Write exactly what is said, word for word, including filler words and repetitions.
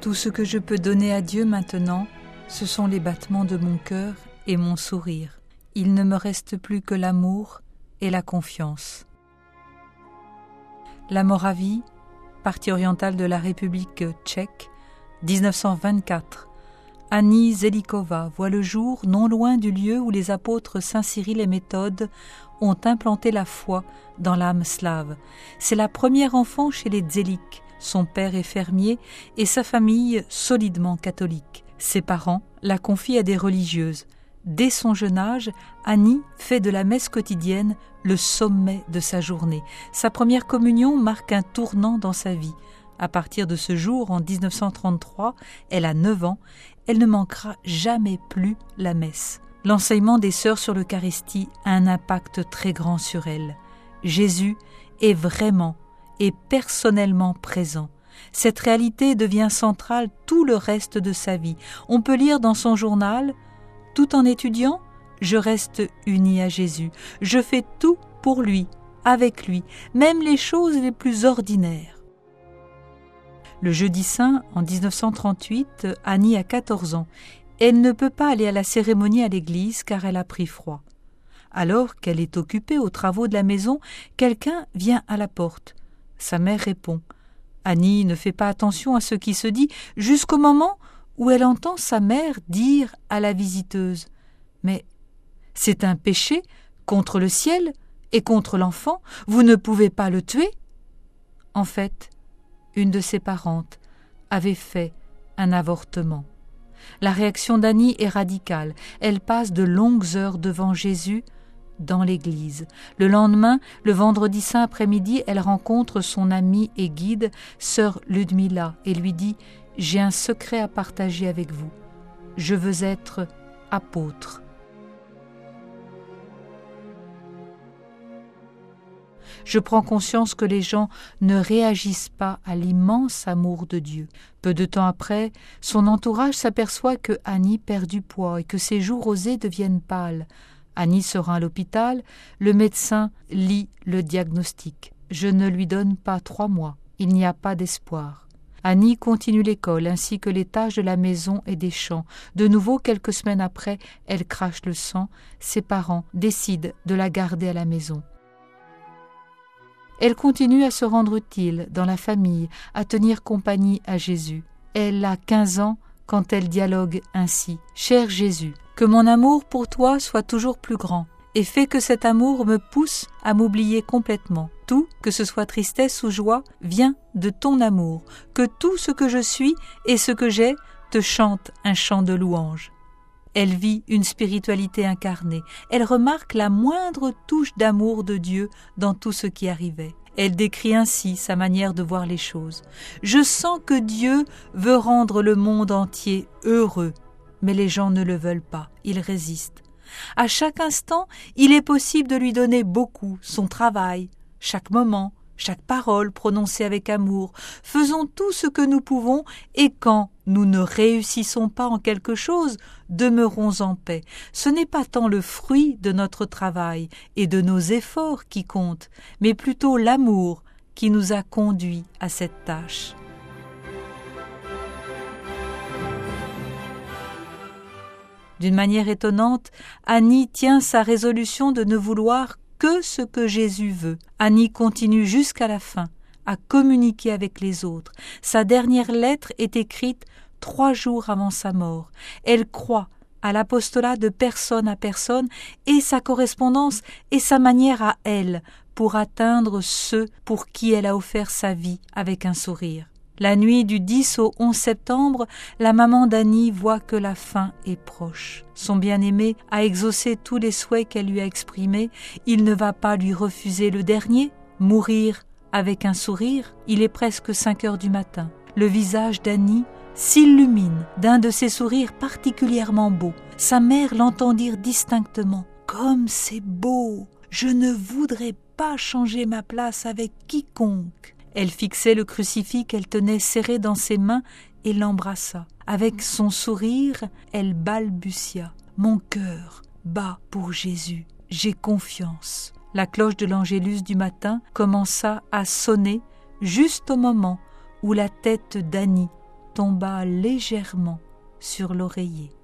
Tout ce que je peux donner à Dieu maintenant, ce sont les battements de mon cœur et mon sourire. Il ne me reste plus que l'amour et la confiance. La Moravie, partie orientale de la République tchèque, dix-neuf cent vingt-quatre. Annie Zelikova voit le jour non loin du lieu où les apôtres Saint Cyril et Méthode ont implanté la foi dans l'âme slave. C'est la première enfant chez les Zelik. Son père est fermier et sa famille solidement catholique. Ses parents la confient à des religieuses. Dès son jeune âge, Annie fait de la messe quotidienne le sommet de sa journée. Sa première communion marque un tournant dans sa vie. À partir de ce jour, en dix-neuf cent trente-trois, elle a neuf ans, elle ne manquera jamais plus la messe. L'enseignement des sœurs sur l'Eucharistie a un impact très grand sur elle. Jésus est vraiment et personnellement présent. Cette réalité devient centrale tout le reste de sa vie. On peut lire dans son journal « Tout en étudiant, je reste unie à Jésus. Je fais tout pour lui, avec lui, même les choses les plus ordinaires. » Le jeudi saint, en dix-neuf cent trente-huit, Annie a quatorze ans. Elle ne peut pas aller à la cérémonie à l'église car elle a pris froid. Alors qu'elle est occupée aux travaux de la maison, quelqu'un vient à la porte. Sa mère répond. Annie ne fait pas attention à ce qui se dit jusqu'au moment où elle entend sa mère dire à la visiteuse « Mais c'est un péché contre le ciel et contre l'enfant, vous ne pouvez pas le tuer ?» En fait, une de ses parentes avait fait un avortement. La réaction d'Annie est radicale. Elle passe de longues heures devant Jésus dans l'église. Le lendemain, le vendredi saint après-midi, elle rencontre son amie et guide, sœur Ludmila, et lui dit « J'ai un secret à partager avec vous. Je veux être apôtre. » Je prends conscience que les gens ne réagissent pas à l'immense amour de Dieu. Peu de temps après, son entourage s'aperçoit que Annie perd du poids et que ses joues rosées deviennent pâles. Annie se rend à l'hôpital, le médecin lit le diagnostic. Je ne lui donne pas trois mois, il n'y a pas d'espoir. Annie continue l'école ainsi que les tâches de la maison et des champs. De nouveau, quelques semaines après, elle crache le sang. Ses parents décident de la garder à la maison. Elle continue à se rendre utile dans la famille, à tenir compagnie à Jésus. Elle a quinze ans quand elle dialogue ainsi. « Cher Jésus, que mon amour pour toi soit toujours plus grand et fais que cet amour me pousse à m'oublier complètement. Tout, que ce soit tristesse ou joie, vient de ton amour. Que tout ce que je suis et ce que j'ai te chante un chant de louange. » Elle vit une spiritualité incarnée. Elle remarque la moindre touche d'amour de Dieu dans tout ce qui arrivait. Elle décrit ainsi sa manière de voir les choses. « Je sens que Dieu veut rendre le monde entier heureux, mais les gens ne le veulent pas, ils résistent. À chaque instant, il est possible de lui donner beaucoup, son travail, chaque moment, chaque parole prononcée avec amour. Faisons tout ce que nous pouvons et quand nous ne réussissons pas en quelque chose, demeurons en paix. Ce n'est pas tant le fruit de notre travail et de nos efforts qui compte, mais plutôt l'amour qui nous a conduits à cette tâche. » D'une manière étonnante, Annie tient sa résolution de ne vouloir que ce que Jésus veut. Annie continue jusqu'à la fin à communiquer avec les autres. Sa dernière lettre est écrite trois jours avant sa mort. Elle croit à l'apostolat de personne à personne et sa correspondance est sa manière à elle pour atteindre ceux pour qui elle a offert sa vie avec un sourire. La nuit du dix au onze septembre, la maman d'Annie voit que la fin est proche. Son bien-aimé a exaucé tous les souhaits qu'elle lui a exprimés. Il ne va pas lui refuser le dernier, mourir avec un sourire. Il est presque cinq heures du matin. Le visage d'Annie s'illumine d'un de ces sourires particulièrement beaux. Sa mère l'entend dire distinctement « Comme c'est beau! Je ne voudrais pas changer ma place avec quiconque. » Elle fixait le crucifix qu'elle tenait serré dans ses mains et l'embrassa. Avec son sourire, elle balbutia « Mon cœur bat pour Jésus, j'ai confiance. » La cloche de l'Angélus du matin commença à sonner juste au moment où la tête d'Annie tomba légèrement sur l'oreiller.